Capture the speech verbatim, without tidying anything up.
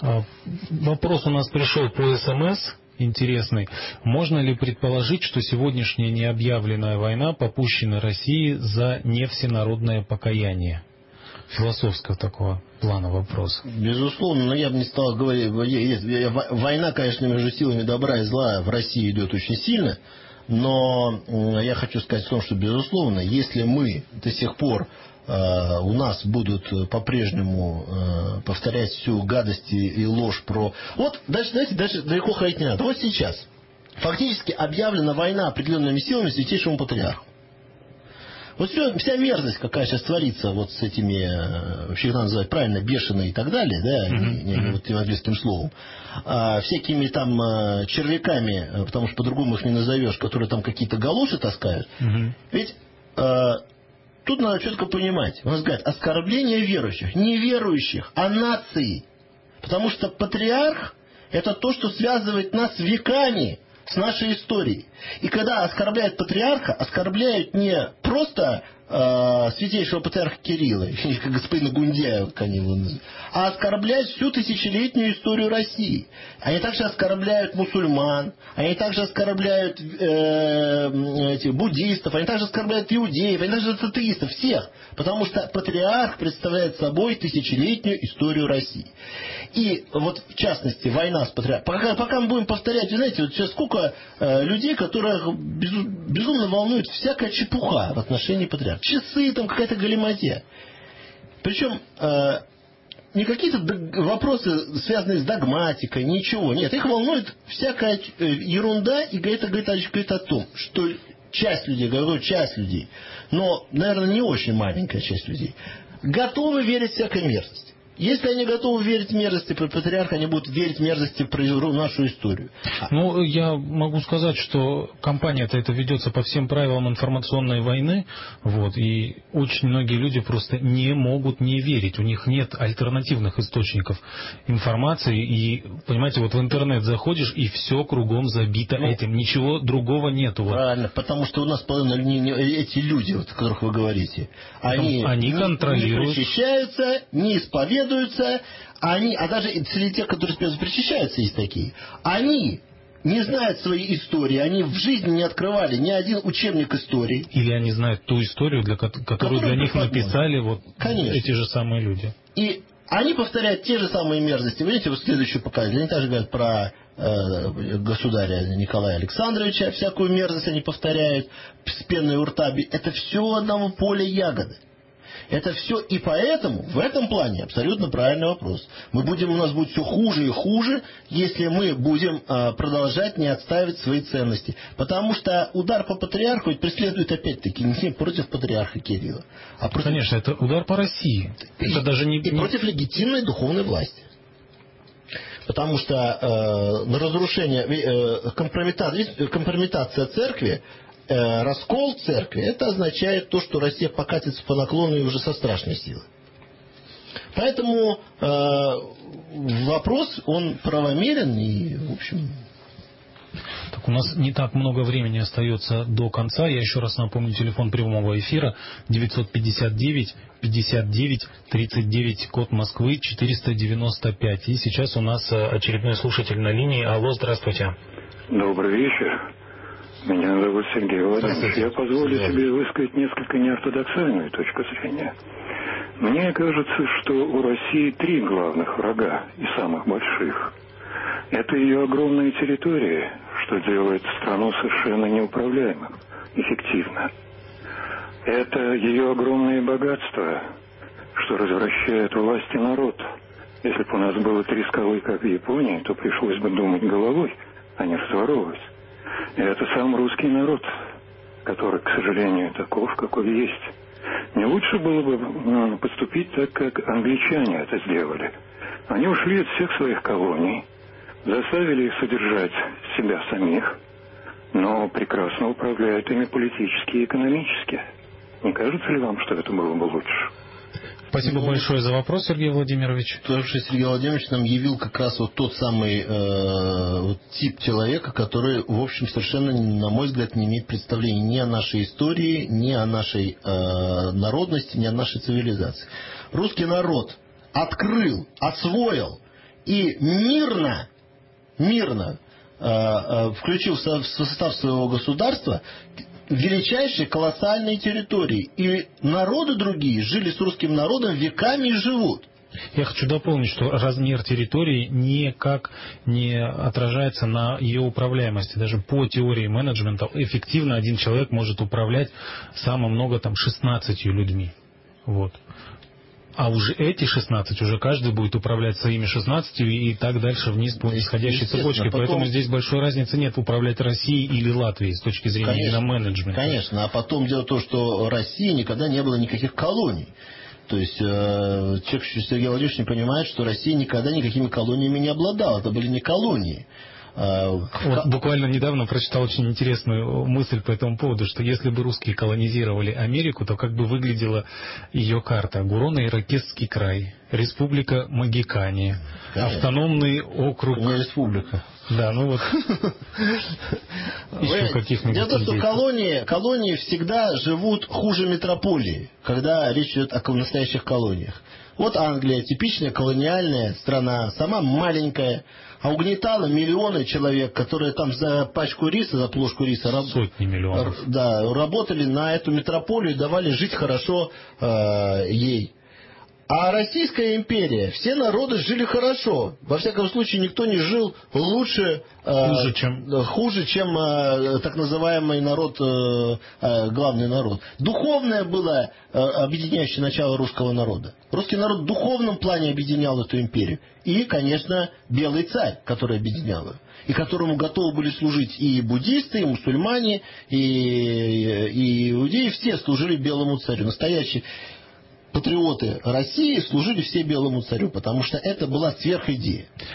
Вопрос у нас пришел по СМС. Интересный. Можно ли предположить, что сегодняшняя необъявленная война попущена России за не всенародное покаяние? Философского такого плана вопрос. Безусловно, но я бы не стал говорить. Война, конечно, между силами добра и зла в России идет очень сильно, но я хочу сказать в том, что, безусловно, если мы до сих пор Uh, у нас будут по-прежнему uh, повторять всю гадость и, и ложь про... Вот, дальше, знаете, дальше далеко ходить не надо. Вот сейчас фактически объявлена война определенными силами Святейшему Патриарху. Вот все, вся мерзость, какая сейчас творится вот с этими, вообще их надо называть правильно, бешеные и так далее, да, mm-hmm. не, не, вот тем английским словом, а, всякими там а, червяками, потому что по-другому их не назовешь, которые там какие-то галоши таскают. Mm-hmm. Ведь... А, тут надо четко понимать, у нас говорят, оскорбление верующих, не верующих, а нации. Потому что патриарх – это то, что связывает нас веками с нашей историей. И когда оскорбляют патриарха, оскорбляют не просто э, святейшего патриарха Кирилла, или как господина Гундяева, как они его называют, а оскорбляют всю тысячелетнюю историю России. Они также оскорбляют мусульман, они также оскорбляют э, этих буддистов, они также оскорбляют иудеев, они также атеистов, всех. Потому что патриарх представляет собой тысячелетнюю историю России. И вот в частности война с патриархом. Пока, пока мы будем повторять, вы знаете, вот сейчас сколько э, людей, которых безумно волнует всякая чепуха в отношении патриарха. Часы, там какая-то галиматья. Причем э, не какие-то вопросы, связанные с догматикой, ничего. Нет, их волнует всякая ерунда, и это говорит, говорит о том, что часть людей, говорю, часть людей, но, наверное, не очень маленькая часть людей, готовы верить в всякой мерзости. Если они готовы верить в мерзости про патриарха, они будут верить в мерзости про нашу историю. Ну, я могу сказать, что кампания-то это ведется по всем правилам информационной войны, вот, и очень многие люди просто не могут не верить. У них нет альтернативных источников информации, и, понимаете, вот в интернет заходишь, и все кругом забито ну, этим, ничего другого нету. Правильно, потому что у нас половина, эти люди, вот, о которых вы говорите, они, они не, контролируют, не причащаются, не исповедуют, они, а даже среди тех, которые причащаются, есть такие, они не знают своей истории, они в жизни не открывали ни один учебник истории. Или они знают ту историю, для, которую, которую для них написали вот эти же самые люди. И они повторяют те же самые мерзости. Вы видите, вот следующую показывают. Они также говорят про э, государя Николая Александровича, всякую мерзость они повторяют с пеной у рта. Это все одного поля ягоды. Это все, и поэтому в этом плане абсолютно правильный вопрос. Мы будем, у нас будет все хуже и хуже, если мы будем а, продолжать не отстаивать свои ценности. Потому что удар по патриарху ведь преследует опять-таки не против патриарха Кирилла, а против... Конечно, это удар по России. И, это даже не... и против легитимной духовной власти. Потому что э, на разрушение, э, компрометация, компрометация церкви, э, раскол церкви, это означает то, что Россия покатится по наклону и уже со страшной силой. Поэтому э, вопрос, он правомерен и, в общем... Так, у нас не так много времени остается до конца. Я еще раз напомню, телефон прямого эфира девятьсот пятьдесят девять пятьдесят девять тридцать девять, код Москвы четыреста девяносто пять. И сейчас у нас очередной слушатель на линии. Алло, здравствуйте. Добрый вечер. Меня зовут Сергей Владимирович. Я позволю себе высказать несколько неортодоксальную точку зрения. Мне кажется, что у России три главных врага и самых больших. Это ее огромная территория, что делает страну совершенно неуправляемым, эффективно. Это ее огромные богатства, что развращает власть и народ. Если бы у нас было три скалы, как в Японии, то пришлось бы думать головой, а не разворовывать. И это сам русский народ, который, к сожалению, таков, какой есть. Не лучше было бы поступить так, как англичане это сделали. Они ушли от всех своих колоний, заставили их содержать себя самих, но прекрасно управляют ими политически и экономически. Не кажется ли вам, что это было бы лучше? Спасибо ну, большое за вопрос, Сергей Владимирович. Потому что Сергей Владимирович нам явил как раз вот тот самый э, вот тип человека, который, в общем, совершенно, на мой взгляд, не имеет представления ни о нашей истории, ни о нашей э, народности, ни о нашей цивилизации. Русский народ открыл, освоил и мирно, мирно э, э, включил в состав своего государства величайшие колоссальные территории. И народы другие жили с русским народом веками и живут. Я хочу дополнить, что размер территории никак не отражается на ее управляемости. Даже по теории менеджмента эффективно один человек может управлять самое много, там, шестнадцатью людьми. Вот. А уже эти шестнадцать, уже каждый будет управлять своими шестнадцатью и так дальше вниз по нисходящей цепочке. Потом... Поэтому здесь большой разницы нет, управлять Россией или Латвией с точки зрения конечно, именно менеджмента. Конечно, а потом дело в том, что России никогда не было никаких колоний. То есть э, человек, Сергей Владимирович, не понимает, что Россия никогда никакими колониями не обладала. Это были не колонии. Вот буквально недавно прочитал очень интересную мысль по этому поводу, что если бы русские колонизировали Америку, то как бы выглядела ее карта. Гуроно-Иракесский край, республика Магикане, конечно. Автономный округ... Не республика. Да, ну вот. Еще каких-нибудь. Дело в том, что колонии, колонии всегда живут хуже метрополии, когда речь идет о настоящих колониях. Вот Англия, типичная колониальная страна, сама маленькая, а угнетала миллионы человек, которые там за пачку риса, за плошку риса сотни миллионов. Да, работали на эту метрополию, давали жить хорошо э, ей. А Российская империя, все народы жили хорошо. Во всяком случае, никто не жил лучше, хуже, э, чем, хуже, чем э, так называемый народ, э, э, главный народ. Духовное было э, объединяющее начало русского народа. Русский народ в духовном плане объединял эту империю. И, конечно, белый царь, который объединял ее. И которому готовы были служить и буддисты, и мусульмане, и, и иудеи. Все служили белому царю. Настоящий патриоты России служили все белому царю, потому что это была сверхидея.